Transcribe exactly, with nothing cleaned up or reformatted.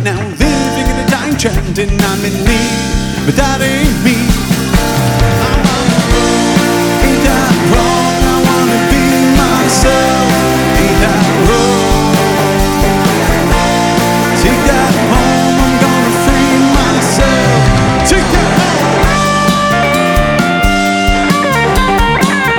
now living in a time chanting I'm in need, but that ain't me.